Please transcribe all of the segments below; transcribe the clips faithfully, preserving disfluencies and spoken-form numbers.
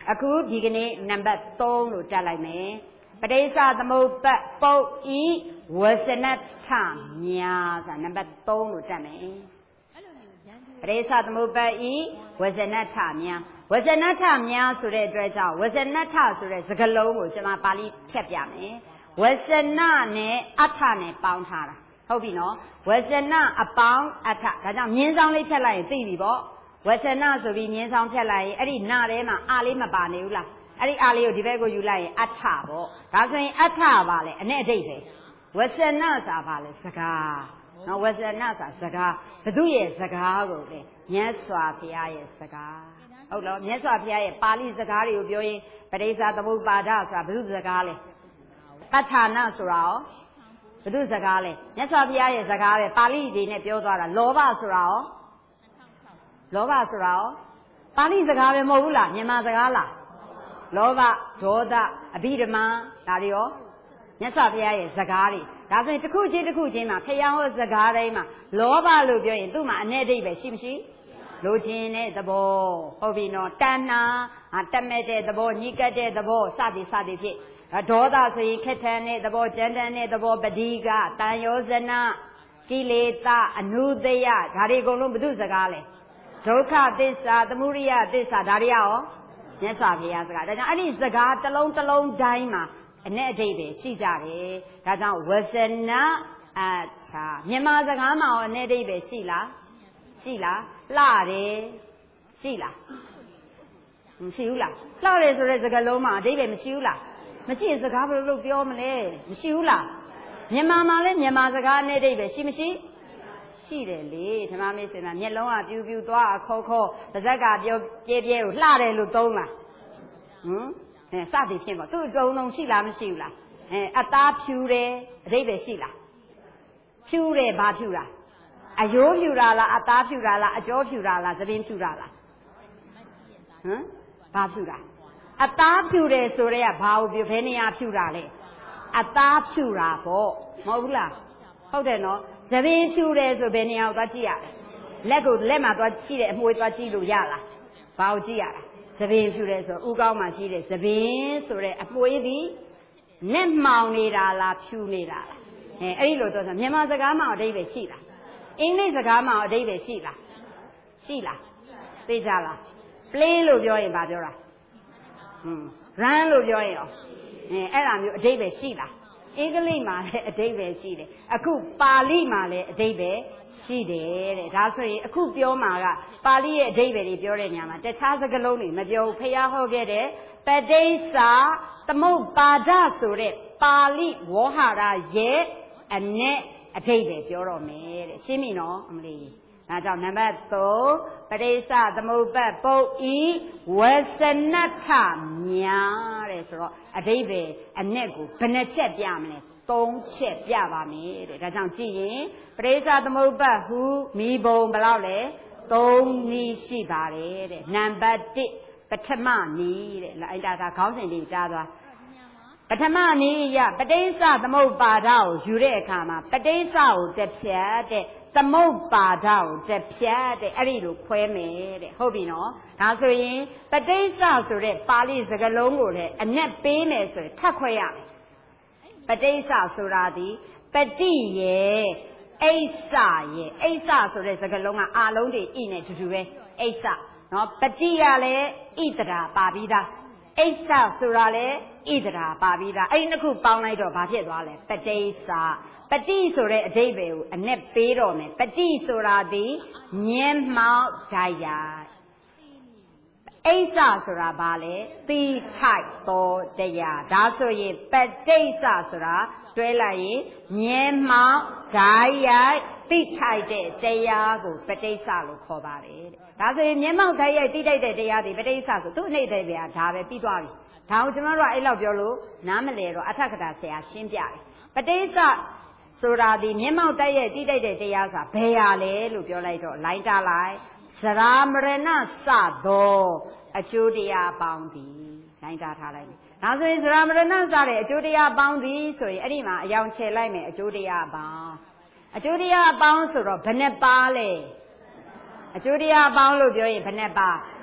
အခုဒီကနေ့နံပါတ်သုံးလို့တက်လိုက်မယ်ပဋိစ္စသမုပ္ပါပုတ်ဤဝဇနထများဆိုတာနံပါတ်သုံးလို့တက်မယ်ပဋိစ္စသမုပ္ပါဤဝဇနထများဝဇနထများဆိုတဲ့အတွက်ကြောင့်ဝဇနထဆိုတဲ့စကားလုံးကိုကျွန်မပါဠိဖြတ်ပြမယ်ဝဇနနဲ့အထနဲ့ပေါင်းထားတာဟုတ်ပြီနော်ဝဇနအပေါင်းအထဒါကြောင့်မြင်းဆောင်လေးဖြတ်လိုက်ရင်သိပြီပေါ့ဝဇနဆိုပြီးမြင်းဆောင်ဖြတ်လိုက်ရင်အဲ့ဒီနာထဲမှာအာလေးမပါနေဘူးလားအဲ့ဒီအာလေးကိုဒီဘက်ကိုယူလိုက်ရင်အထပေါ့ဒါဆိုရင်အထပါလေအနဲ့အဓိပ္ပာယ်ဝဇနဆိုတာပါလေစကားနော်ဝဇနဆိုတာစကားဘသူရဲ့စကားကိုလေမြတ်စွာဘုရားရဲ့စကားဟုတ်လားမြတ်စွာဘုရားရဲ့ပါဠိစကားတွေကိုပြောရင်ပဋိစ္စသမုပ္ပါဒဆိုတာဘသူစကားလဲပဋ္ဌာနဆိုတာရောဘသူစကားလဲမြတ်စွာဘုရားရဲ့စကားပဲပါဠိတွေနဲ့ပြောသွားတာလောဘဆိုတာရောလောဘဆိုတာရောပါဠိစကားပဲမဟုတ်ဘူးလားမြန်မာစကားလားလောဘဒေါသအဘိဓမ္မာဒါတွေရောမြတ်စွာဘုရားရဲ့စကားတွေဒါဆိုရင်တစ်ခုချင်းတစ်ခုချင်းမှာဖျားဟောစကားတိုင်းမှာလောဘလို့ပြောရင်သူ့မှာအ내အဓိပ္ပာယ်ရှိမရှိလိုချင်တဲ့သဘောဟုတ်ပြီနော်တဏှာတက်မဲ့တဲ့သဘောညှိကပ်တဲ့သဘောစသည်စသည်ဖြစ်ဒေါသဆိုရင်ခက်ထန်တဲ့သဘောကြမ်းတမ်းတဲ့သဘောပဋိကတန်ယောဇနကိလေသာအနုတယဒါတွေအကုန်လုံးဘု து စကားလဲဒုက္ခသစ္စာသမုဒိယသစ္စာဒါတွေရောမြတ်စွာဘုရားစကားဒါကြောင့်အဲ့ဒီစကားတစ်လုံးတစ်လုံးတိုင်းမှာအ내အဓိပ္ပာယ်ရှိကြတယ်ဒါကြောင့်ဝဇနအချာမြန်မာစကားမှာရောအ내အဓိပ္ပာယ်ရှိလားရှိလားလှတယ်ရှိလားမရှိဘူးလားလှတယ်ဆိုတဲ့စကားလုံးမှာအဓိပ္ပာယ်မရှိဘူးလားမရှိရင်စကားဘယ်လိုလုပ်ပြောမလဲမရှိဘူးလားမြန်မာမှာလည်းမြန်မာစကားနဲ့အဓိပ္ပာယ်ရှိမရှိရှိတယ်လေဓမ္မမေဆွေမှာမျက်လုံးကပြူပြူသွားအခေါခေါပါးစပ်ကပြောပြဲပြဲကိုလှတယ်လို့သုံးလားဟမ်အဲစသည်ဖြင့်ပေါ့သူ့အတုံးလုံးရှိလားမရှိဘူးလားအဲအသားဖြူတယ်အဓိပ္ပာယ်ရှိလားဖြူတယ်ဘာဖြူတာအယိုးဖြူတာလားအသားဖြူတာလားအကြောဖြူတာလားသပင်းဖြူတာလားဟမ်ဘာဖြူတာအသားဖြူတယ်ဆိုတော့ဘာကိုပြောဘယ်နေရာဖြူတာလဲအသားဖြူတာပေါ့မဟုတ်ဘူးလားဟုတ်တယ်နော်သပင်းဖြူတယ်ဆိုဘယ်နေရာကိုသွားကြည့်ရလက်ကိုလက်မှာသွားကြည့်တယ်အမွှေးသွားကြည့်လို့ရလားဘာကိုကြည့်ရတာသပင်းဖြူတယ်ဆိုဥကောင်းမှာကြည့်တယ်သပင်းဆိုတဲ့အမွှေးသည်နဲ့မှောင်နေတာလားဖြူနေတာလားအဲအဲ့ဒီလိုတော့ဆိုမြန်မာစကားမှာအဓိပ္ပာယ်ရှိလားအင်္ဂလိပ်စကားမှာအဓိပ္ပာယ်ရှိလားရှိလားသိကြလား play လို့ပြောရင်ဘာပြောတာဟွန်း run လို့ပြောရင်ရောအဲအဲ့ဒါမျိုးအဓိပ္ပာယ်ရှိလားအင်္ဂလိပ်မှာလည်းအဓိပ္ပာယ်ရှိတယ်အခုပါဠိမှာလည်းအဓိပ္ပာယ်ရှိတယ်တဲ့ဒါဆိုရင်အခုပြောမှာကပါဠိရဲ့အဓိပ္ပာယ်တွေပြောတဲ့နေရာမှာတခြားစကားလုံးတွေမပြောဘူးဖျားဟောခဲ့တဲ့ပဋိစ္စသမုပ္ပါဒဆိုတဲ့ပါဠိဝေါဟာရရဲ့အ내အဓိပ္ပာယ်ပြောတော့မယ်တဲ့ရှင်းပြီနော်အမလီဒါကြောင့်နံပါတ်သုံးပဋိစ္စသမုပ္ပါပုတ်ဤဝဇနထများတဲ့ဆိုတော့အဓိပ္ပာယ်အ내ကိုဘယ်နှချက်ပြမလဲသုံးချက်ပြပါမယ်တဲ့ဒါကြောင့်ကြည့်ရင်ပဋိစ္စသမုပ္ပါဟူမိဘုံဘယ်လောက်လဲသုံးနည်းရှိပါတယ်တဲ့နံပါတ်တစ်ပထမနည်းတဲ့အဲ့ဒါကခေါင်းစဉ်လေးကြားသွားပထမနည်းရပဋိစ္စသမုပ္ပါဒကိုယူတဲ့အခါမှာပဋိစ္စကိုတစ်ဖြတ်တဲ့သမုပ္ပါဒကိုတစ်ဖြတ်တဲ့အဲ့ဒီလိုခွဲမယ်တဲ့ဟုတ်ပြီနော်ဒါဆိုရင်ပဋိစ္စဆိုတဲ့ပါဠိစကားလုံးကိုလည်းအ내ပေးမယ်ဆိုရင်ထပ်ခွဲရမယ်ပဋိစ္စဆိုတာဒီပတိရဲ့အိဋ္ဌရဲ့အိဋ္ဌဆိုတဲ့စကားလုံးကအာလုံးတွေဣနဲ့တူတူပဲအိဋ္ဌနော်ပတိကလည်းဣတရာပါပြီးသားအိဋ္ဌဆိုတာလည်းဣတရာပါပြီးသားအဲ့ဒီနှစ်ခုပေါင်းလိုက်တော့ဘာဖြစ်သွားလဲပဋိစ္စပတိဆိုတဲ့အဓိပ္ပာယ်ကိုအ내ပေးတော့မယ်ပတိဆိုတာဒီမျက်မှောက်ဓာတ်ရိုက်အိဋ္ဌဆိုတာဘာလဲသိထိုက်တော်တရားဒါဆိုရင်ပဋိစ္စဆိုတာတွဲလိုက်ရင်မျက်မှောက်ဓာတ်ရိုက်သိထိုက်တဲ့တရားကိုပဋိစ္စလို့ခေါ်ပါတယ်တဲ့ဒါဆိုရင်မျက်မှောက်ဓာတ်ရိုက်သိထိုက်တဲ့တရားဒီပဋိစ္စဆိုသူ့အနေနဲ့ပဲဒါပဲပြီးသွားပြီဒါကိုကျွန်တော်တို့ကအဲ့လောက်ပြောလို့နားမလည်တော့အထက်ကထာဆရာရှင်းပြတယ်ပဋိစ္စဆိုတာဒီမျက်မှောက်တိုက်ရဲ့တိတိုက်တဲ့တရားဆိုတာဘယ်ဟာလဲလို့ပြောလိုက်တော့လိုင်းတာလိုက်သရာမရဏစသောအကျိုးတရားပေါင်းသည်လိုင်းတာထားလိုက်ဒါဆိုရင်သရာမရဏစတဲ့အကျိုးတရားပေါင်းသည်ဆိုရင်အဲ့ဒီမှာအယောင်ချယ်လိုက်မယ်အကျိုးတရားပေါင်းအကျိုးတရားပေါင်းဆိုတော့ဘယ်နှပါလဲအကျိုးတရားပေါင်းလို့ပြောရင်ဘယ်နှပါ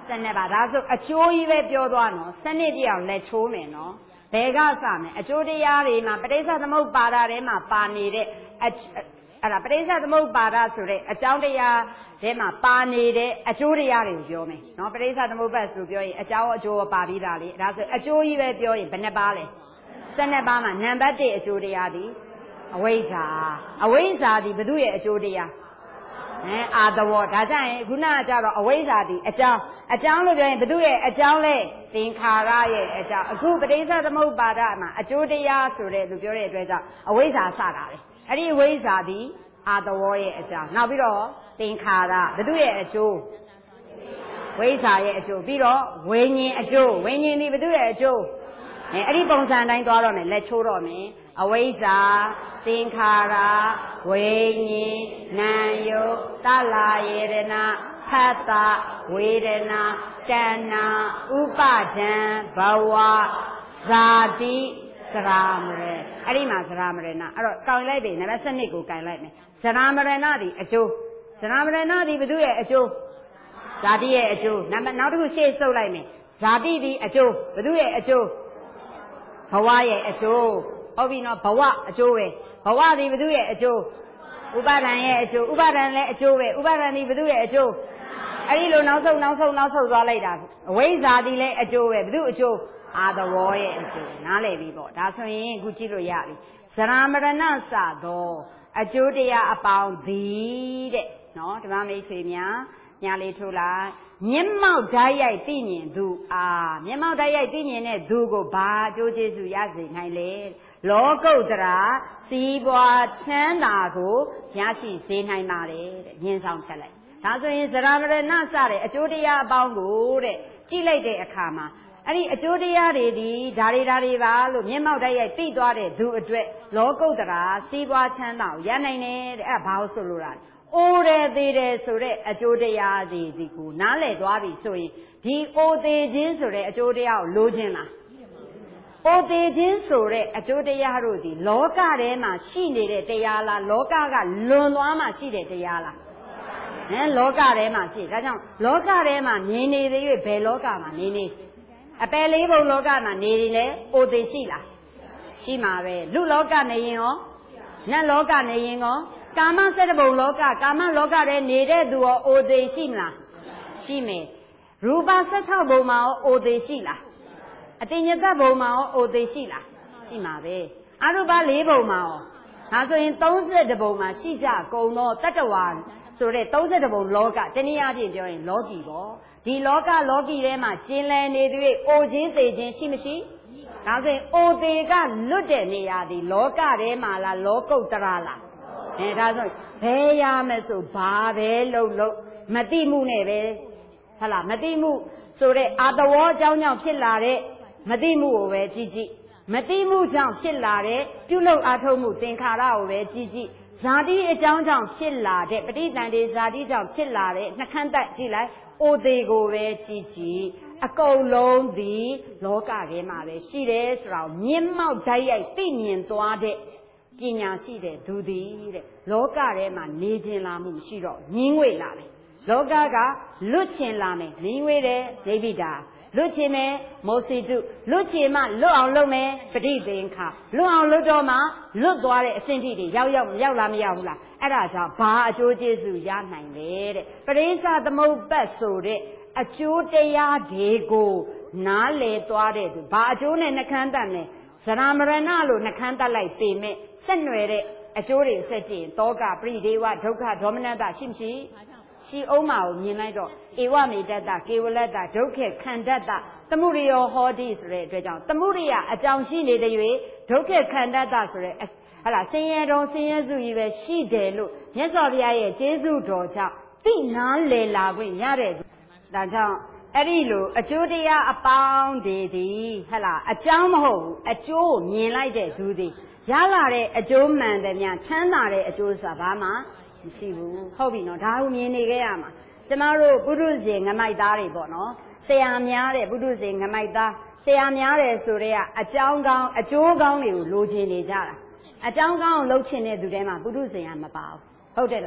စနစ်ပါဒါဆိုအကျိုးကြီးပဲပြောသွားနော်စနစ်ပြအောင်လက်ချိုးမယ်နော်ဘယ်ကစမယ်အကျိုးတရားတွေမှာပဋိစ္စသမုပ္ပါဒထဲမှာပါနေတဲ့အဲ့ဒါပဋိစ္စသမုပ္ပါဒဆိုတဲ့အကြောင်းတရားထဲမှာပါနေတဲ့အကျိုးတရားတွေကိုပြောမယ်နော်ပဋိစ္စသမုပ္ပါဒဆိုပြောရင်အကြောင်းအကျိုးပါပြီးတာလေဒါဆိုအကျိုးကြီးပဲပြောရင်ဘယ်နှပါလဲစနစ်ပါမှာနံပါတ်တစ်အကျိုးတရားသည်အဝိဇ္ဇာအဝိဇ္ဇာသည်ဘု து ရဲ့အကျိုးတရားအဲအာသဝဒါကြရင်ခုနကကြတော့အဝိဇ္ဇာသည်အကြောင်းအကြောင်းလို့ပြောရင်ဘု து ရဲ့အကြောင်းလဲသင်္ခါရရဲ့အကြောင်းအခုပဋိစ္စသမုပ္ပါဒမှာအကျိုးတရားဆိုတဲ့သူပြောတဲ့အတွက်ကြောင့်အဝိဇ္ဇာစတာလေအဲ့ဒီအဝိဇ္ဇာသည်အာသဝရဲ့အကြောင်းနောက်ပြီးတော့သင်္ခါရဘု து ရဲ့အကျိုးဝိဇ္ဇာရဲ့အကျိုးပြီးတော့ဝိညာဉ်အကျိုးဝိညာဉ်သည်ဘု து ရဲ့အကျိုးအဲအဲ့ဒီပုံစံတိုင်းသွားတော့မယ်လက်ချိုးတော့မယ်အဝိဇ္ဇာသင်္ခါရဝိညာဉ်နာယုတလာယေရဏဖတ်တာဝေဒနာတဏ္ဏဥပါဒံဘဝဇာတိသရမရအဲ့ဒီမှာသရမရဏအဲ့တော့ကောင်းလိုက်ပြီနံပါတ်စနစ်ကိုကောင်းလိုက်မယ်သရမရဏဒီအကျိုးသရမရဏဒီဘု து ရဲ့အကျိုးဇာတိရဲ့အကျိုးနံပါတ်နောက်တစ်ခုရှေ့ဆုပ်လိုက်မယ်ဇာတိဒီအကျိုးဘု து ရဲ့အကျိုးဘဝရဲ့အကျိုးဟုတ်ပြီနော်ဘဝအကျိုးပဲဘဝဒီဘု து ရဲ့အကျိုးဥပါဒံရဲ့အကျိုးဥပါဒံလည်းအကျိုးပဲဥပါဒံဒီဘု து ရဲ့အကျိုးအဲ့ဒီလိုနောက်ဆုံးနောက်ဆုံးနောက်ဆုံးသွားလိုက်တာအဝိဇ္ဇာဒီလည်းအကျိုးပဲဘု து အကျိုးအာသဝရဲ့အကျိုးနားလည်ပြီပေါ့ဒါဆိုရင်အခုကြည့်လို့ရပြီဇရာမရဏစသောအကျိုးတရားအပေါင်းသည်တဲ့နော်ဓမ္မမိတ်ဆွေများညာလေးထိုးလိုက်မျက်မှောက်ဓာတ်ရိုက်သိမြင်သူအားမျက်မှောက်ဓာတ်ရိုက်သိမြင်တဲ့သူကိုဘာအကျိုးကျေးဇူးရစေနိုင်လဲလောကုတ္တရာစီးပွားချမ်းသာကိုရရှိစေနိုင်ပါတယ်တဲ့ညင်ဆောင်ချက်လိုက်ဒါဆိုရင်ဇရာမရဏစတဲ့အကျိုးတရားအပေါင်းကိုတဲ့ကြည့်လိုက်တဲ့အခါမှာအဲ့ဒီအကျိုးတရားတွေဒီဒါတွေဒါတွေပါလို့မျက်မှောက်တိုက်ရိုက်သိသွားတဲ့သူအတွက်လောကုတ္တရာစီးပွားချမ်းသာကိုရနိုင်တယ်တဲ့အဲ့ဒါဘာလို့ဆိုလိုတာလဲအိုတယ်သေးတယ်ဆိုတဲ့အကျိုးတရားတွေဒီကိုနားလည်သွားပြီဆိုရင်ဒီအိုသေးခြင်းဆိုတဲ့အကျိုးတရားကိုလိုချင်လားအိုသေးခြင်းဆိုတဲ့အကျိုးတရားတို့ဒီလောကထဲမှာရှိနေတဲ့တရားလားလောကကလွန်သွားမှရှိတဲ့တရားလားဟမ်လောကထဲမှာရှိဒါကြောင့်လောကထဲမှာနေနေသေး၍ဘယ်လောကမှာနေနေအပယ်လေးဘုံလောကမှာနေရင်လေအိုသေးရှိလားရှိမှာပဲလူလောကနေရင်ရောနတ်လောကနေရင်ရောကာမစက်တဘုံလောကကာမလောကထဲနေတဲ့သူရောအိုသေးရှိမလားရှိမယ်ရူပ၁၆ဘုံမှာရောအိုသေးရှိလားအတိညတဘုံမှာရောအိုသေးရှိလားရှိမှာပဲအရူပ၄ဘုံမှာရောဒါဆိုရင်၃၁ဘုံမှာရှိကြကုန်သောတတ္တဝါဆိုတဲ့၃၁ဘုံလောကတနည်းအားဖြင့်ပြောရင်လောကီပေါ့ဒီလောကလောကီထဲမှာကျင်လည်နေသေးအိုခြင်းသေးခြင်းရှိမရှိဒါဆိုရင်အိုသေးကလွတ်တဲ့နေရာဒီလောကထဲမှာလားလောကုတ္တရာလားအဲဒါဆိုဘယ်ရမယ်ဆိုဘာပဲလုံးလုံးမတိမှုနဲ့ပဲဟုတ်လားမတိမှုဆိုတဲ့အာတဝေါအကြောင်းကြောင့်ဖြစ်လာတဲ့မတိမှုကိုပဲကြည့်ကြည့်မတိမှုကြောင့်ဖြစ်လာတဲ့ပြုလုပ်အားထုတ်မှုသင်္ခါရကိုပဲကြည့်ကြည့်ဇာတိအကြောင်းကြောင့်ဖြစ်လာတဲ့ပဋိသန္ဓေဇာတိကြောင့်ဖြစ်လာတဲ့နှခမ်းတက်ကြည့်လိုက်အိုသေးကိုပဲကြည့်ကြည့်အကုန်လုံးဒီလောကထဲမှာပဲရှိတယ်ဆိုတော့မြင့်မောက်ဓာတ်ရိုက်သိမြင်သွားတဲ့ပညာရှိတဲ့သူသည်တဲ့လောကထဲမှာနေခြင်းလာမှုရှိတော့ငင်းငွေလာတယ်လောကကလွတ်ချင်လာမယ်ငင်းငွေတဲ့ဒိဗိတာလွတ်ချင်မယ်မောစီတုလွတ်ချင်မှလွတ်အောင်လုပ်မယ်ပဋိသင်္ခါလွတ်အောင်လုပ်တော့မှလွတ်သွားတဲ့အဆင့်ထိတွေရောက်ရောက်ရောက်လာမရောက်ဘူးလားအဲ့ဒါကြောင့်ဘာအကျိုးကျေးဇူးရနိုင်လဲတဲ့ပရိစ္ဆသမုပ္ပတ်ဆိုတဲ့အကျိုးတရားတွေကိုနားလေသွားတဲ့သူဘာအကျိုးနဲ့နှခမ်းတတ်လဲဇရာမရဏလို့နှခမ်းတတ်လိုက်ပေမဲ့ဆက်နွယ်တဲ့အကျိုးတွေဆက်ကြည့်တောကပရိဒေဝဒုက္ခဒေါမနတရှိမရှိရှိအောင်မှာကိုမြင်လိုက်တော့ဧဝမေတ္တကေဝလတ္တဒုက္ခခန္ဓတ္တသမှုရိယောဟောတိဆိုတဲ့အတွက်ကြောင့်သမှုရိယအကြောင်းရှိနေတဲ့၍ဒုက္ခခန္ဓတ္တဆိုတဲ့ဟလာဆင်းရဲတော်ဆင်းရဲစုကြီးပဲရှိတယ်လို့မြတ်စွာဘုရားရဲ့ကျေးဇူးတော်ကြောင့်သိနာလေလာခွင့်ရတဲ့ဒါကြောင့်အဲ့ဒီလိုအကျိုးတရားအပေါင်းတွေဒီဟလာအကြောင်းမဟုတ်ဘူးအကျိုးမြင်လိုက်တဲ့သူဒီရလာတဲ့အကျိုးမှန်တယ်များချမ်းသာတဲ့အကျိုးဆိုတာဘာမှမရှိဘူးဟုတ်ပြီနော်ဒါကိုမြင်နေခဲ့ရမှာကျမတို့ပုထုဇဉ်ငမိုက်သားတွေပေါ့နော်ဆရာများတဲ့ပုထုဇဉ်ငမိုက်သားဆရာများတယ်ဆိုတဲ့ကအကြောင်းကောင်းအကျိုးကောင်းတွေကိုလိုချင်နေကြတာအကြောင်းကောင်းကိုလှုပ်ချင်တဲ့သူတွေမှာပုထုဇဉ်ကမပါဘူးဟုတ်တယ်လား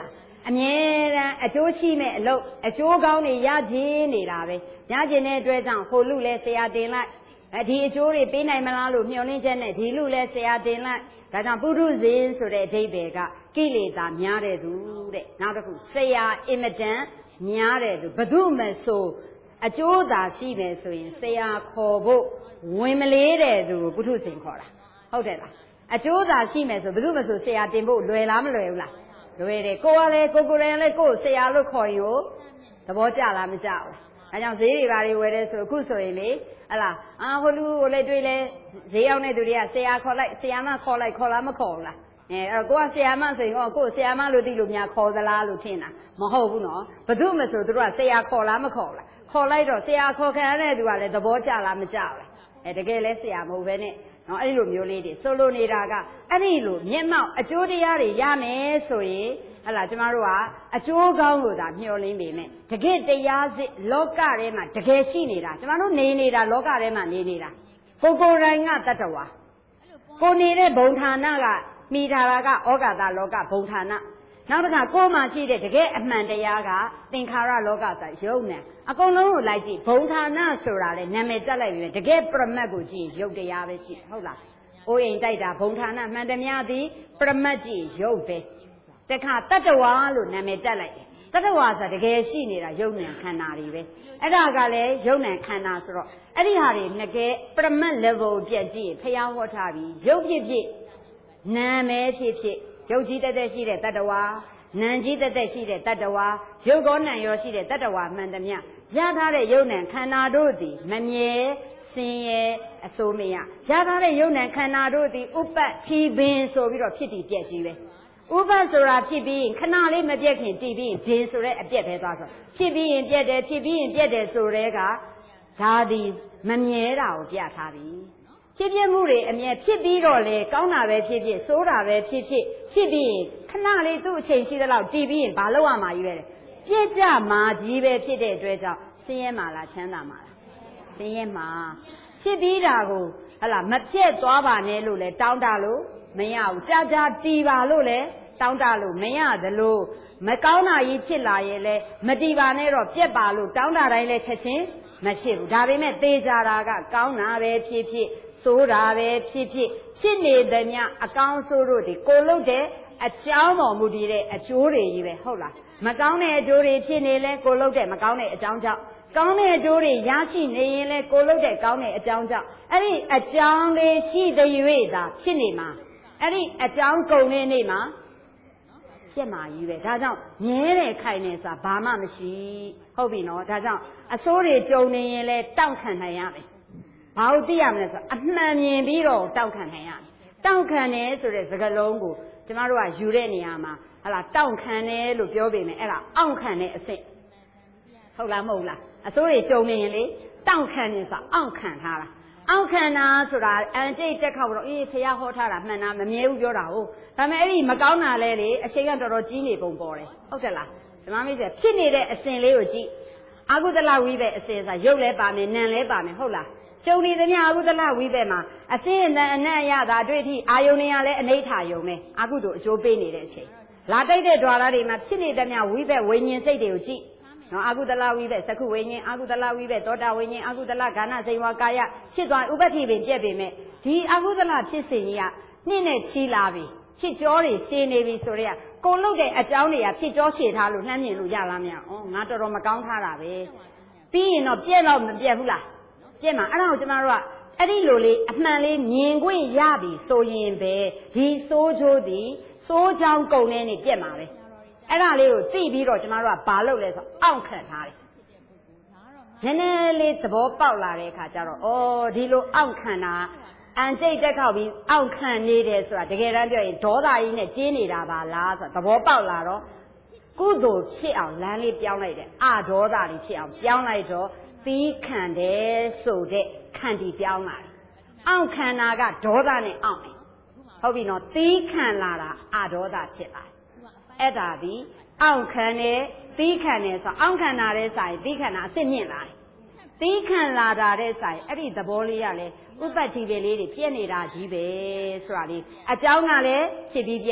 အမြဲတမ်းအကျိုးရှိမဲ့အလုပ်အကျိုးကောင်းတွေရခြင်းနေတာပဲရခြင်းတဲ့အတွက်ကြောင့်ဟိုလူလဲဆရာတင်လိုက်ဒီအကျိုးတွေပေးနိုင်မလားလို့မျှော်လင့်ချက်နဲ့ဒီလူလဲဆရာတင်လိုက်ဒါကြောင့်ပုထုဇဉ်ဆိုတဲ့အဓိပ္ပာယ်ကကိလေသာများတဲ့သူတဲ့နောက်တစ်ခုဆရာအင်မတန်များတဲ့သူဘု து မဆိုအကျိုးသာရှိမယ်ဆိုရင်ဆရာခေါ်ဖို့ဝင်မလေးတဲ့သူကိုပုထုဇဉ်ခေါ်တာဟုတ်တယ်လားအကျိုးသာရှိမယ်ဆိုဘု து မဆိုဆရာတင်ဖို့လွယ်လားမလွယ်ဘူးလားလွယ်တယ်ကိုကလည်းကိုကိုယ်တိုင်လည်းကိုယ်ဆရာလို့ခေါ်ရင်သဘောကျလားမကျဘူးအဲကြောင့်ဈေးတွေဘာတွေဝယ်တယ်ဆိုအခုဆိုရင်လေဟလာအာဟိုလူကိုလည်းတွေ့လဲဈေးရောက်တဲ့သူတွေကဆရာခေါ်လိုက်ဆရာမခေါ်လိုက်ခေါ်လားမခေါ်ဘူးလားအဲအဲ့တော့ကိုကဆရာမဆိုရင်ဟောကိုဆရာမလို့သိလို့များခေါ်သလားလို့ထင်တာမဟုတ်ဘူးနော်ဘု து မဆိုသူတို့ကဆရာခေါ်လားမခေါ်ဘူးလားခေါ်လိုက်တော့ဆရာခေါ်ခံရတဲ့သူကလည်းသဘောကျလားမကျဘူးလားအဲတကယ်လဲဆရာမဟုတ်ပဲနဲ့နော်အဲ့လိုမျိုးလေးတွေဆိုလိုနေတာကအဲ့ဒီလိုမျက်မှောက်အကျိုးတရားတွေရမယ်ဆိုရင်ဟလာကျမတို့ကအကျိုးကောင်းလို့သာမျှော်လင့်ပေမဲ့တကယ်တရားစစ်လောကထဲမှာတကယ်ရှိနေတာကျမတို့နေနေတာလောကထဲမှာနေနေတာကိုကိုယ်တိုင်ကတတ္တဝါကိုနေတဲ့ဘုံဌာနကမိထားတာကဩဃာတလောကဘုံဌာနနောက်တစ်ခါကိုယ်မှာရှိတဲ့တကယ်အမှန်တရားကသင်္ခါရလောကဆိုရုပ်နဲ့အကုန်လုံးကိုလိုက်ကြည့်ဘုံဌာနဆိုတာလေနာမည်တက်လိုက်ပြီတကယ်ပရမတ်ကိုကြည့်ရုပ်တရားပဲရှိဟုတ်လားအိုးအိမ်တိုက်တာဘုံဌာနမှန်သမျှသည်ပရမတ်ကြည့်ရုပ်ပဲတခါတတ္တဝါလို့နာမည်တက်လိုက်တယ်တတ္တဝါဆိုတကယ်ရှိနေတာရုပ်နဲ့ခန္ဓာတွေပဲအဲ့ဒါကလည်းရုပ်နဲ့ခန္ဓာဆိုတော့အဲ့ဒီဟာတွေငကဲပရမတ် level ပြည့်ကြည့်ဖျားဟောထားပြီးရုပ်ဖြစ်ဖြစ်နာမည်ဖြစ်ဖြစ်ရုပ်ကြီးတက်တက်ရှိတဲ့တတ္တဝါနာမ်ကြီးတက်တက်ရှိတဲ့တတ္တဝါရုပ်ကောနာမ်ရောရှိတဲ့တတ္တဝါမှန်သမျှရထားတဲ့ရုပ်နဲ့ခန္ဓာတို့သည်မမြဲဆင်းရဲအစိုးမရရထားတဲ့ရုပ်နဲ့ခန္ဓာတို့သည်ဥပ္ပထီပင်ဆိုပြီးတော့ဖြစ်တည်ပြည့်ကြီးပဲဥပ္ပဆိုတာဖြစ်ပြီးခဏလေးမပြည့်ခင်တည်ပြီးဘင်ဆိုတဲ့အပြည့်ပဲသွားဆိုဖြစ်ပြီးရင်ပြည့်တယ်ဖြစ်ပြီးရင်ပြည့်တယ်ဆိုတဲ့ကဒါသည်မမြဲတာကိုပြထားပြီဖြစ်ပြမှုတွေအမြဲဖြစ်ပြီးတော့လေကောင်းတာပဲဖြစ်ဖြစ်ဆိုးတာပဲဖြစ်ဖြစ်ဖြစ်ပြီးရင်ခဏလေးသူ့အချိန်ရှိသလောက်တည်ပြီးရင်ဘာလုပ်ရမှာကြီးပဲပြည့်ကြမှာကြီးပဲဖြစ်တဲ့အတွက်ကြောင့်ဆင်းရဲမှာလားချမ်းသာမှာလားဆင်းရဲမှာဖြစ်ပြီးတာကိုဟလာမပြည့်သွားပါနဲ့လို့လေတောင်းတလို့မရဘူးကြာကြာတည်ပါလို့လေတောင်းတလို့မရသလိုမကောင်းတာကြီးဖြစ်လာရဲ့လေမတည်ပါနဲ့တော့ပြက်ပါလို့တောင်းတတိုင်းလဲချက်ချင်းမဖြစ်ဘူးဒါပေမဲ့သေချာတာကကောင်းတာပဲဖြစ်ဖြစ်ဆိုးတာပဲဖြစ်ဖြစ်ဖြစ်နေသမျှအကောင်းဆိုးတို့ဒီကိုလုတ်တဲ့အကြောင်းပေါ်မူတည်တဲ့အကျိုးတွေကြီးပဲဟုတ်လားမကောင်းတဲ့အကျိုးတွေဖြစ်နေလဲကိုလုတ်တဲ့မကောင်းတဲ့အကြောင်းကြောင့်ကောင်းတဲ့အကျိုးတွေရရှိနေရင်လဲကိုလုတ်တဲ့ကောင်းတဲ့အကြောင်းကြောင့်အဲ့ဒီအကြောင်းလေးရှိတဲ့၍သာဖြစ်နေမှာအဲ့ဒီအကြောင်းကုန်တဲ့နေ့မှာပြက်မှာကြီးပဲဒါကြောင့်မြဲတဲ့ခိုင်နေစာဘာမှမရှိဟုတ်ပြီနော်ဒါကြောင့်အစိုးတွေကြုံနေရင်လဲတောင့်ခံနိုင်ရမယ်ဘာလို့သိရမလဲဆိုအမှန်မြင်ပြီးတော့တောင့်ခံနိုင်ရမယ်တောင့်ခံတယ်ဆိုတဲ့စကားလုံးကိုကျမတို့ကယူတဲ့နေရာမှာဟလာတောင့်ခံတယ်လို့ပြောပေမဲ့အဲ့ဒါအောင့်ခံတဲ့အဆင့်ဟုတ်လားမဟုတ်လားအစိုးတွေကြုံနေရင်လေတောင့်ခံနေဆိုအောင့်ခံထားတာအောင့်ခံတာဆိုတာအန်တိတ်တက်ခောက်တော့အေးဖះဟောထားတာမှန်တာမမြဲဘူးပြောတာဟုတ်ဒါပေမဲ့အဲ့ဒီမကောင်းတာလဲလေအချိန်ကတော်တော်ကြီးနေပုံပေါ်တယ်ဟုတ်တယ်လားဓမ္မမိတ်ဆွေဖြစ်နေတဲ့အစဉ်လေးကိုကြည့်အာဟုသလဝိပဲအစဉ်ဆိုရုပ်လဲပါမယ်နာမ်လဲပါမယ်ဟုတ်လားကျုံနေသမျှအာဟုသလဝိပဲမှာအစဉ်အနံအနံ့ရတာတွေ့ထိအာယုန်တွေကလည်းအနိဋ္ဌာယုံပဲအာဟုတို့အကျိုးပေးနေတဲ့အချိန်လာတိုက်တဲ့ द्वार တွေမှာဖြစ်နေသမျှဝိပဲဝိညာဉ်စိတ်တွေကိုကြည့်နော်အာဟုသလဝိပဲသက္ခုဝိညာဉ်အာဟုသလဝိပဲသောတာဝိညာဉ်အာဟုသလဂါနစိန်ဝါကာယဖြစ်သွားဥပ္ပတိပင်ပြက်ပေမဲ့ဒီအာဟုသလဖြစ်စဉ်ကြီးကနှင်းနဲ့ချီလာပြီဖြစ်ကြောတွေရှင်းနေပြီဆိုတော့ကိုလုတ်တဲ့အကြောင်းတွေကဖြစ်ကြောရှည်ထားလို့နှမ်းမြင်လို့ရလားမရဩငါတော်တော်မကောင်းထားတာပဲပြီးရင်တော့ပြက်တော့မပြက်ဘူးလားပြက်မှာအဲ့ဒါကိုကျမတို့ကအဲ့ဒီလိုလေးအမှန်လေးမြင်ခွင့်ရပြီဆိုရင်ပဲဒီစိုးချိုးသည်စိုးချောင်းကုန်နေနေပြက်မှာပဲအဲ့ဒါလေးကိုသိပြီးတော့ကျမတို့ကဘာလုပ်လဲဆိုအောင့်ခံထားတယ်နည်းနည်းလေးသဘောပေါက်လာတဲ့အခါကျတော့ဩဒီလိုအောင့်ခံတာအန်တိတ်တက်ခောက်ပြီးအောင့်ခံနေတယ်ဆိုတာတကယ်တမ်းပြောရင်ဒေါသကြီးနဲ့ကျင်းနေတာပါလားဆိုသဘောပေါက်လာတော့ကုသိုလ်ဖြစ်အောင်လမ်းလေးပြောင်းလိုက်တယ်အဒေါသကြီးဖြစ်အောင်ပြောင်းလိုက်တော့သီးခံတယ်ဆိုတဲ့ခံတီပြောင်းလာတယ်အောင့်ခံတာကဒေါသနဲ့အောင့်တယ်ဟုတ်ပြီနော်သီးခံလာတာအဒေါသဖြစ်လာတယ်အဲ့ဒါဒီအောင့်ခံတယ်သီးခံတယ်ဆိုအောင့်ခံတာတဲ့ဆိုင်သီးခံတာအစ်စ်မြင့်လာတယ်သီးခံလာတာတဲ့ဆိုင်အဲ့ဒီသဘောလေးကလည်းဥပ္ပတ္တိပဲလေးတွေပြည့်နေတာကြီးပဲဆိုတာလေးအကြောင်းကလည်းဖြစ်ပြီးပြည့်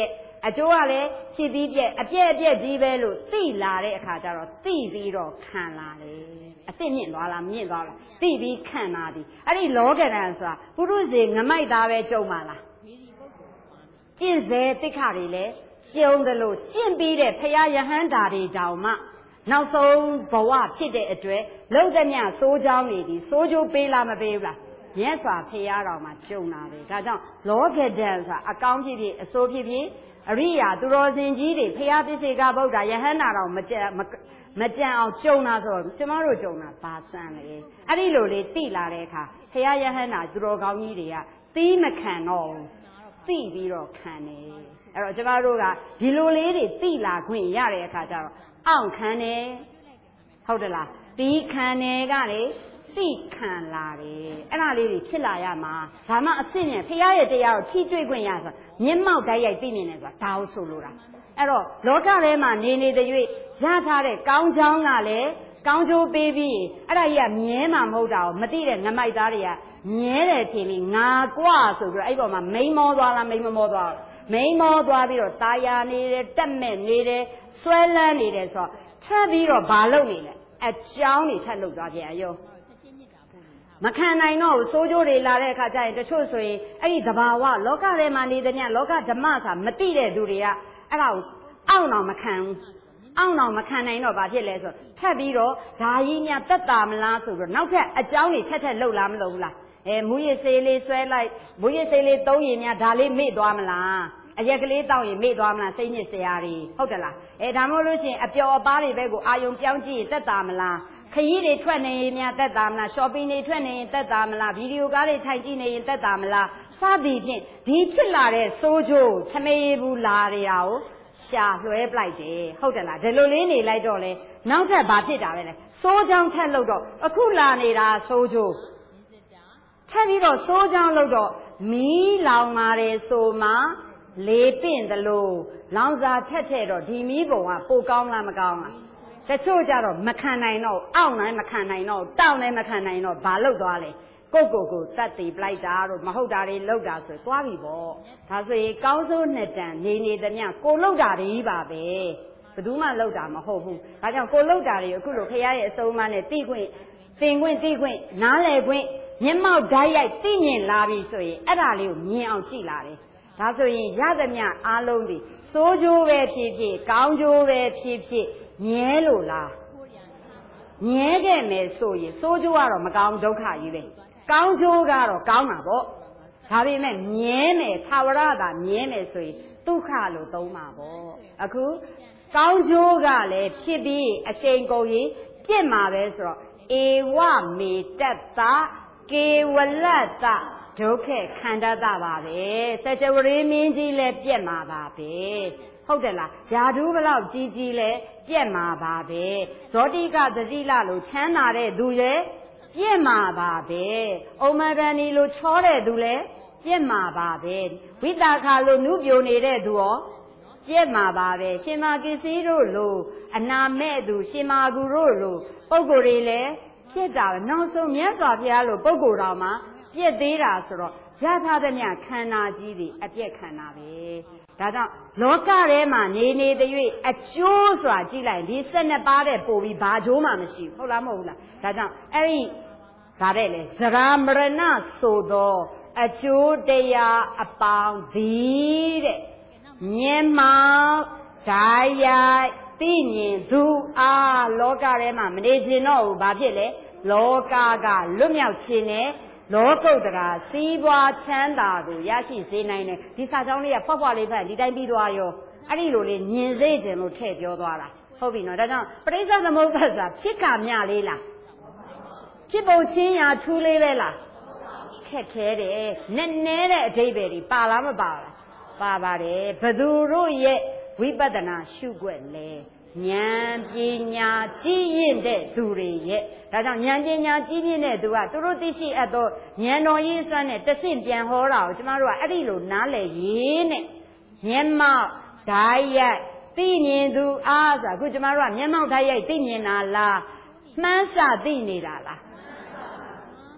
အကျိုးကလည်းဖြစ်ပြီးပြက်အပြက်အပြက်ကြီးပဲလို့သိလာတဲ့အခါကျတော့သိပြီးတော့ခံလာတယ်အစ်စ်မြင့်သွားလားမြင့်သွားလားသိပြီးခံလာသည်အဲ့ဒီလောကဓာတ်ဆိုတာပုရုဇေငမိုက်သားပဲကြုံပါလားကျင့်စေတိခါတွေလည်းကျုံတယ်လို့ကျင့်ပြီးတဲ့ဖရာယဟန်တာတွေတောင်မှနောက်ဆုံးဘဝဖြစ်တဲ့အတွက်လုံသမျှစိုးကြောင်းနေသည်စိုးကြိုးပေးလားမပေးဘူးလားမြတ်စွာဘုရားတော်မှာကြုံလာတယ်ဒါကြောင့်လောကဓာတ်ဆိုတာအကောင်းဖြစ်ဖြစ်အဆိုးဖြစ်ဖြစ်အရိယာသူတော်စင်ကြီးတွေဘုရားပစ္စေကဗုဒ္ဓယဟန္တာတော်မကြံမကြံအောင်ကြုံလာဆိုတော့ကျမတို့ကြုံတာဘာစမ်းလဲအဲ့ဒီလိုလေးသိလာတဲ့အခါဘုရားယဟန္တာသူတော်ကောင်းကြီးတွေကသီးမခံတော့သိပြီးတော့ခံတယ်အဲ့တော့ကျမတို့ကဒီလိုလေးတွေသိလာခွင့်ရတဲ့အခါကျတော့အောင့်ခံတယ်ဟုတ်တယ်လားသီးခံတယ်ကလေသိခံလာတယ်အဲ့ဒါလေးတွေဖြစ်လာရမှာဒါမှအစ်စ်နဲ့ဖရာရဲ့တရားကိုထိတွေ့ခွင့်ရဆိုမျက်မှောက်တိုက်ရိုက်သိမြင်တယ်ဆိုတာဒါကိုဆိုလိုတာအဲ့တော့လောကထဲမှာနေနေတဲ့၍ရထားတဲ့ကောင်းချောင်းကလည်းကောင်းကျိုးပေးပြီးအဲ့ဒါကြီးကမြဲမှာမဟုတ်တာကိုမသိတဲ့ငမိုက်သားတွေကမြဲတယ်ထင်ပြီးငါကွဆိုပြီးတော့အဲ့ပေါ်မှာမိန်မောသွားလားမိန်မမောသွားမိန်မောသွားပြီးတော့ตายာနေတယ်တက်မဲ့နေတယ်ဆွဲလန်းနေတယ်ဆိုတော့ထပ်ပြီးတော့ဘာလုပ်နေလဲအကြောင်းတွေထပ်လုပ်သွားပြန်ရောမခံနိုင်တော့ဘူးစိုးကြိုးတွေလာတဲ့အခါကျရင်တချို့ဆိုရင်အဲ့ဒီသဘာဝလောကထဲမှာနေတဲ့ညလောကဓမ္မဆိုတာမသိတဲ့သူတွေကအဲ့ဒါကိုအောင့်အောင်မခံဘူးအောင့်အောင်မခံနိုင်တော့ဘာဖြစ်လဲဆိုထပ်ပြီးတော့ဓာကြီးများတက်တာမလားဆိုပြီးတော့နောက်ထပ်အကြောင်းတွေထက်ထက်လှုပ်လားမလှုပ်ဘူးလားအဲမူရစေးလေးဆွဲလိုက်မူရစေးလေးသုံးရင်များဒါလေးမေ့သွားမလားအရက်ကလေးတောက်ရင်မေ့သွားမလားစိတ်ညစ်စရာတွေဟုတ်တယ်လားအဲဒါမှမဟုတ်လို့ရှိရင်အပျော်အပါးတွေပဲကိုအာယုံပြောင်းကြည့်ရင်တက်တာမလားခရီးတွေထွက်နေရင်များတက်တာမလား shopping တွေထွက်နေရင်တက်တာမလားဗီဒီယိုကားတွေထိုင်ကြည့်နေရင်တက်တာမလားစသည်ဖြင့်ဒီဖြစ်လာတဲ့စိုးကြိုးထမေးဘူးလာနေတာကိုရှာလွှဲပလိုက်တယ်ဟုတ်တယ်လားဒီလိုလေးနေလိုက်တော့လေနောက်ထပ်ဘာဖြစ်တာလဲစိုးချောင်းထက်လို့တော့အခုလာနေတာစိုးကြိုးထပ်ပြီးတော့စိုးချောင်းလို့တော့မီးလောင်လာတယ်ဆိုမှလေပင့်သလိုလောင်စာထက်ထက်တော့ဒီမီးပုံကပိုကောင်းလားမကောင်းလားတချို့ကြတော့မခံနိုင်တော့အောင့်နိုင်မခံနိုင်တော့တောင့်နိုင်မခံနိုင်တော့ဘာလုပ်သွားလဲကိုကိုကိုတတ်တည်ပလိုက်တာတော့မဟုတ်တာတွေလောက်တာဆိုသွားပြီပေါ့ဒါဆိုရင်ကောင်းစိုးနှစ်တန်နေနေသမျှကိုလောက်တာတွေပါပဲဘယ်သူမှလောက်တာမဟုတ်ဘူးဒါကြောင့်ကိုလောက်တာတွေအခုလိုခရရဲ့အစုံအမနဲ့တိခွင့်သင်ခွင့်တိခွင့်နားလည်ခွင့်မျက်မှောက်ဓာတ်ရိုက်သိမြင်လာပြီဆိုရင်အဲ့ဒါလေးကိုမြင်အောင်ကြည့်လာတယ်ဒါဆိုရင်ရသမျှအားလုံးဒီစိုးကြိုးပဲဖြစ်ဖြစ်ကောင်းကြိုးပဲဖြစ်ဖြစ်မြဲလို့လားမြဲခဲ့မယ်ဆိုရင်စိုးကြိုးကတော့မကောင်းဒုက္ခကြီးပဲကောင်းကျိုးကတော့ကောင်းတာပေါ့ဒါပေမဲ့မြဲမယ်သာဝရတာမြဲမယ်ဆိုရင်ဒုက္ခလို့သုံးပါပေါ့အခုကောင်းကျိုးကလည်းဖြစ်ပြီးအရှိန်ကုန်ရင်ပြစ်မှာပဲဆိုတော့ဧဝမေတ္တကေဝလတ္တဒုက္ခခန္ဓာတာပါပဲစကြဝဠာမင်းကြီးလည်းပြက်မှာပါပဲဟုတ်တယ်လားဓာတုဘလောက်ကြီးကြီးလည်းပြက်မှာပါပဲဇောတိကသတိလလို့ချမ်းသာတဲ့သူလည်းပြက်မှာပါပဲဩမရဏီလို့ချောတဲ့သူလည်းပြက်မှာပါပဲဝိတာခလို့နုပြိုနေတဲ့သူရောပြက်မှာပါပဲရှင်မာကိစ္စည်းတို့လို့အနာမဲ့သူရှင်မာကူတို့လို့ပုဂ္ဂိုလ်တွေလည်းပြက်တာပဲနောက်ဆုံးမြတ်စွာဘုရားလို့ပုဂ္ဂိုလ်တော်မှာပြက်သေးတာဆိုတော့ရထားသမျှခန္ဓာကြီးတွေအပြက်ခန္ဓာပဲဒါကြောင့်လောကထဲမှာနေနေတဲ့၍အကျိုးစွာကြည့်လိုက်ဒီ၁၂ပါးတဲ့ပို့ပြီးဘာကျိုးမှမရှိဘူးဟုတ်လားမဟုတ်လားဒါကြောင့်အဲ့ဒီဒါတဲ့လေဇရာမရဏဆိုသောအကျိုးတရားအပေါင်းသည်တဲ့မြင်မောင်ဓာရိုက်သိမြင်သူအားလောကထဲမှာမနေခြင်းတော့ဘူးဘာဖြစ်လဲလောကကလွတ်မြောက်ခြင်းနဲ့လောကုတ္တရာစီးပွားချမ်းသာကိုရရှိစေနိုင်တယ်ဒီစာကြောင်းလေးကဖွက်ဖွက်လေးဖတ်ဒီတိုင်းပြီးသွားရောအဲ့ဒီလိုလေးမြင်စေခြင်းလို့ထည့်ပြောသွားတာဟုတ်ပြီနော်ဒါကြောင့်ပရိစ္ဆေသမုပ္ပါဒ်ဆိုတာဖြစ်ကမြလေးလားဖြစ်ပုံချင်းရာထူးလေးလဲလားခက်ခဲတယ်နဲ့နဲတဲ့အဓိပ္ပာယ်ဒီပါလားမပါလားပါပါတယ်ဘသူတို့ရဲ့ဝိပဿနာရှုွက်လဲဉာဏ်ပညာကြီးရင့်တဲ့သူတွေရဲ့ဒါကြောင့်ဉာဏ်ပညာကြီးရင့်တဲ့သူကသူတို့သိရှိအပ်သောဉာဏ်တော်ရေးစွမ်းနဲ့တဆင့်ပြန်ဟောတာကိုကျမတို့ကအဲ့ဒီလိုနားလည်ရင်းနဲ့မျက်မှောက်ဓာတ်ရိုက်သိမြင်သူအားဆိုအခုကျမတို့ကမျက်မှောက်ဓာတ်ရိုက်သိမြင်တာလားမှန်းစသိနေတာလား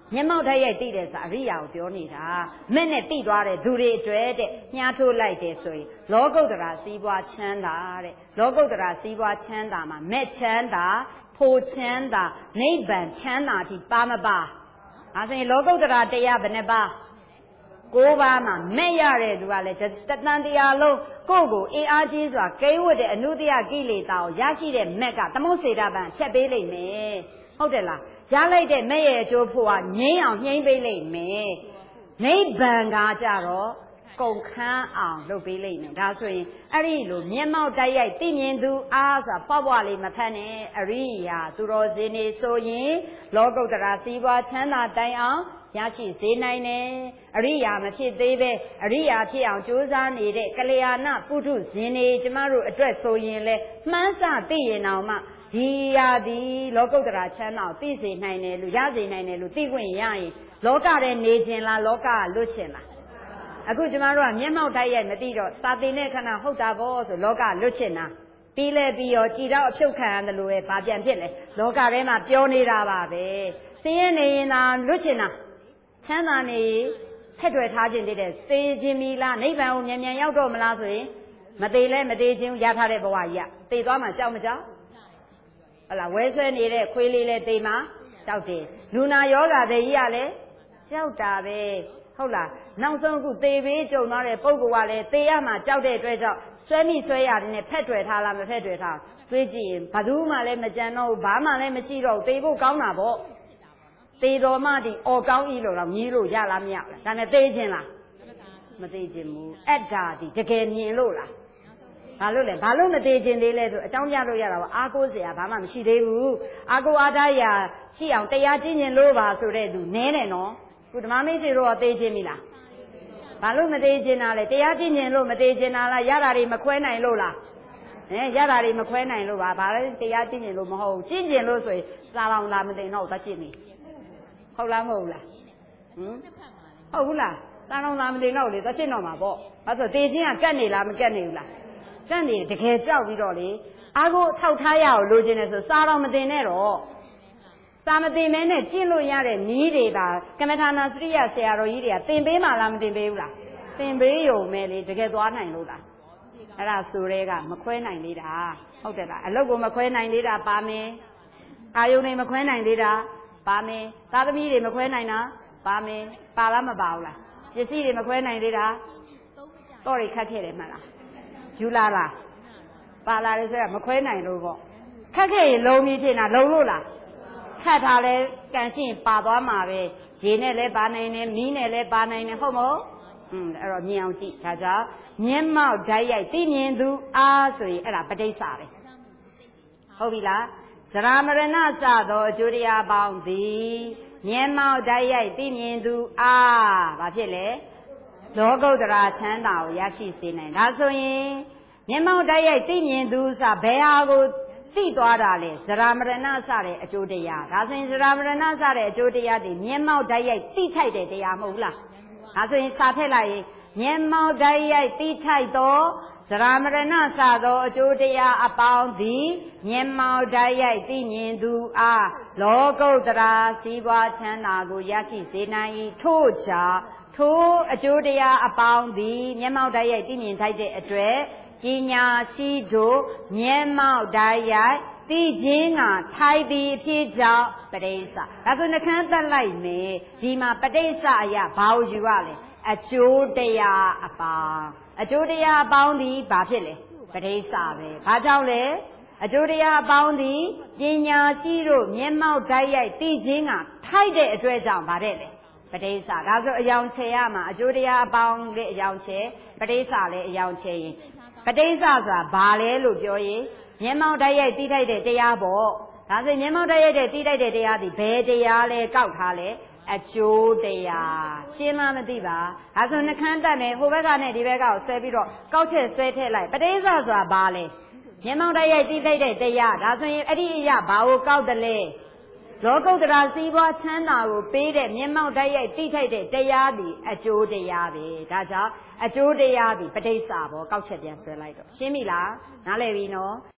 မျက်မှောက်တိုက်ရိုက်သိတယ်ဆိုတာအရိယာကိုပြောနေတာမဲ့နဲ့သိသွားတဲ့သူတွေအတွက်တဲ့ညှားထိုးလိုက်တယ်ဆိုရင်လောကုတ္တရာစီးပွားချမ်းသာတဲ့လောကုတ္တရာစီးပွားချမ်းသာမှာမဲ့ချမ်းသာဖို့ချမ်းသာနိဗ္ဗာန်ချမ်းသာတိပါမပါအဲဆိုရင်လောကုတ္တရာတရားဘယ်နှပါကိုးပါးမှာမဲ့ရတဲ့သူကလည်းတတန်တရားလုံးကိုယ့်ကိုအင်အားကြီးစွာကိန်းဝတ်တဲ့အနုတ္တယကိလေသာကိုရရှိတဲ့မက်ကသမုတ်စေတပံချက်ပေးလိမ့်မယ်ဟုတ်တယ်လားရလိုက်တဲ့မဲ့ရဲ့အကျိုးဖို့ကငြိမ်းအောင်နှိမ့်ပေးလိမ့်မယ်နိဗ္ဗာန်ကကြတော့ကုန်ခန်းအောင်လုပ်ပေးလိမ့်မယ်ဒါဆိုရင်အဲ့ဒီလိုမျက်မှောက်တိုက်ရိုက်သိမြင်သူအားဆိုတာပွားပွားလေးမဖတ်နဲ့အရိယာသူတော်စင်နေဆိုရင်လောကုတ္တရာစီးပွားချမ်းသာတိုင်အောင်ရရှိစေနိုင်တယ်အရိယာမဖြစ်သေးပဲအရိယာဖြစ်အောင်ကြိုးစားနေတဲ့ကလျာဏပုထုဇဉ်တွေကျမတို့အတွက်ဆိုရင်လေမှန်းစသိရင်အောင်မှဒီရာဒီလောကုတ္တရာချမ်းသာကိုသိစေနိုင်တယ်လို့ရစေနိုင်တယ်လို့သိခွင့်ရရင်လောကထဲနေခြင်းလားလောကကလွတ်ခြင်းလားအခုကျမတို့ကမျက်မှောက်တိုက်ရိုက်မသိတော့စာသင်တဲ့ခဏဟုတ်တာပေါ့ဆိုလောကလွတ်ခြင်းလားပြီးလဲပြီးရောကြည်တော့အဖြုတ်ခံရတယ်လို့ပဲဘာပြန်ဖြစ်လဲလောကထဲမှာပြောနေတာပါပဲစင်းရဲနေရင်သာလွတ်ခြင်းလားချမ်းသာနေဖက်တွယ်ထားခြင်းတည်းတဲ့သေခြင်းမီလားနိဗ္ဗာန်ကိုမြန်မြန်ရောက်တော့မလားဆိုရင်မသေးလဲမသေးခြင်းရထားတဲ့ဘဝကြီးကသေသွားမှကြောက်မကြောက်ဟုတ်လားဝဲဆွဲနေတဲ့ခွေးလေးလဲသေမှကြောက်တယ်လူနာယောဂတဲ့ကြီးကလည်းကြောက်တာပဲဟုတ်လားနောက်ဆုံးအခုသေပေးကြုံသွားတဲ့ပုဂ္ဂိုလ်ကလည်းသေရမှကြောက်တဲ့အတွက်ကြောင့်ဆွဲမိဆွဲရတယ်နဲ့ဖက်တွယ်ထားလားမဖက်တွယ်ထားတွေးကြည့်ရင်ဘသူမှလည်းမကြံတော့ဘူးဘာမှလည်းမရှိတော့သေဖို့ကောင်းတာပေါ့သေတော်မှဒီအော်ကောင်းဤလို့တော့ညီးလို့ရလားမရလားဒါနဲ့သေခြင်းလားမသေခြင်းဘူးအဲ့ဒါဒီတကယ်မြင်လို့လားဘာလို့လဲဘာလို့မသေးခြင်းသေးလဲဆိုအကြောင်းပြလို့ရတာပါအာကိုးစရာဘာမှမရှိသေးဘူးအာကိုးအားထားရာရှိအောင်တရားကျင့်ခြင်းလို့ပါဆိုတဲ့သူနည်းတယ်နော်ခုဓမ္မမိတ်ဆွေတို့ကသေးခြင်းမီလားဘာလို့မသေးခြင်းလားလဲတရားကျင့်ခြင်းလို့မသေးခြင်းလားရတာတွေမခွဲနိုင်လို့လားဟဲ့ရတာတွေမခွဲနိုင်လို့ပါဘာလဲတရားကျင့်ခြင်းလို့မဟုတ်ဘူးကျင့်ခြင်းလို့ဆိုရင်စာလောင်လာမသိတော့သွားကျင့်ပြီဟုတ်လားမဟုတ်လားဟမ်ဟုတ်ဘူးလားစာလောင်လာမသိတော့လေသွားကျင့်တော့မှာပေါ့ဘာလို့သေခြင်းကကတ်နေလားမကတ်နေဘူးလားကန့်နေတကယ်ကြောက်ပြီးတော့လေအားကိုထောက်ထားရအောင်လိုချင်တယ်ဆိုစားတော့မတင်နဲ့တော့စာမတင်မဲနဲ့ကျင့်လို့ရတဲ့နည်းတွေပါကမ္မထာနာစရိယဆရာတော်ကြီးတွေကသင်ပေးမှလားမသင်ပေးဘူးလားသင်ပေးရုံပဲလေတကယ်သွားနိုင်လို့လားအဲ့ဒါဆိုရဲကမခွဲနိုင်သေးတာဟုတ်တယ်လားအလုပ်ကိုမခွဲနိုင်သေးတာပါမယ်အာယုန်တွေမခွဲနိုင်သေးတာပါမယ်သားသမီးတွေမခွဲနိုင်တာပါမယ်ပါလားမပါဘူးလားပစ္စည်းတွေမခွဲနိုင်သေးတာတော့တွေခတ်ခဲ့တယ်မှတ်လားယူလာလားပါလာတယ်ဆိုတော့မခွဲနိုင်လို့ပေါ့ခက်ခဲ့ရင်လုံးပြီးဖြစ်နေတာလုံးလို့လားခတ်ထားလဲကန်ရှင်းပါသွားမှာပဲရေနဲ့လည်းပါနိုင်တယ်မီးနဲ့လည်းပါနိုင်တယ်ဟုတ်မဟုတ်อืมအဲ့တော့မြင်အောင်ကြည့်ဒါကြောင့်မျက်မှောက်ဓာတ်ရိုက်သိမြင်သူအားဆိုရင်အဲ့ဒါပဋိစ္စပဲဟုတ်ပြီလားသရမရဏစသောအကျိုးတရားပေါင်းသည်မျက်မှောက်ဓာတ်ရိုက်သိမြင်သူအားဘာဖြစ်လဲလောကုတ္တရာချမ်းသာကိုရရှိစေနိုင်ဒါဆိုရင်မျက်မှောက်တိုက်ရိုက်သိမြင်သူစဘယ်ဟာကိုသိသွားတာလဲဇရာမရဏစတဲ့အကျိုးတရားဒါဆိုရင်ဇရာမရဏစတဲ့အကျိုးတရားတွေမျက်မှောက်တိုက်ရိုက်သိထိုက်တဲ့တရားမဟုတ်လားဒါဆိုရင်စာထည့်လိုက်ရင်မျက်မှောက်တိုက်ရိုက်သိထိုက်သောဇရာမရဏစသောအကျိုးတရားအပေါင်းသည်မျက်မှောက်တိုက်ရိုက်သိမြင်သူအားလောကုတ္တရာစီးပွားချမ်းသာကိုရရှိစေနိုင်၏ထို့ကြောင့်ထိုအကျိုးတရားအပေါင်းသည်မျက်မှောက်တိုက်ရိုက်သိမြင်ထိုက်တဲ့အတွက်ပညာရှိတို့မျက်မှောက်တိုက်ရိုက်သိခြင်းကထိုက်သည်ဖြစ်ကြောင်းပဋိစ္စဒါဆိုနှခမ်းသက်လိုက်မယ်ဒီမှာပဋိစ္စအရာဘာကိုယူရလဲအကျိုးတရားအပေါင်းအကျိုးတရားအပေါင်းသည်ဘာဖြစ်လဲပဋိစ္စပဲဘာကြောင့်လဲအကျိုးတရားအပေါင်းသည်ပညာရှိတို့မျက်မှောက်တိုက်ရိုက်သိခြင်းကထိုက်တဲ့အတွက်ကြောင့်ဗါတဲ့လေပဋိစ္စဒါဆိုအယောင်ချေရမှာအကျိုးတရားအပေါင်းလေးအယောင်ချေပဋိစ္စလည်းအယောင်ချေရင်ပဋိစ္စဆိုတာဘာလဲလို့ပြောရင်မျက်မှောက်တိုက်ရိုက်သိထိုက်တဲ့တရားပေါ့ဒါဆိုမျက်မှောက်တိုက်ရိုက်တဲ့သိထိုက်တဲ့တရားဒီဘယ်တရားလဲကောက်ထားလဲအကျိုးတရားရှင်းမမသိပါဒါဆိုနှခမ်းတက်မယ်ဟိုဘက်ကနဲ့ဒီဘက်ကကိုဆွဲပြီးတော့ကောက်ချက်ဆွဲထည့်လိုက်ပဋိစ္စဆိုတာဘာလဲမျက်မှောက်တိုက်ရိုက်သိထိုက်တဲ့တရားဒါဆိုရင်အဲ့ဒီအရာဘာကိုကောက်တယ်လဲလောကုတ္တရာစီးပွားချမ်းသာကိုပေးတဲ့မျက်မှောက်တိုက်ရိုက်သိထိုက်တဲ့တရားသည်အကျိုးတရားပဲဒါကြောင့်အကျိုးတရားသည်ပဋိစ္စဘောကောက်ချက်ပြန်ဆွဲလိုက်တော့ရှင်းပြီလားနားလည်ပြီနော်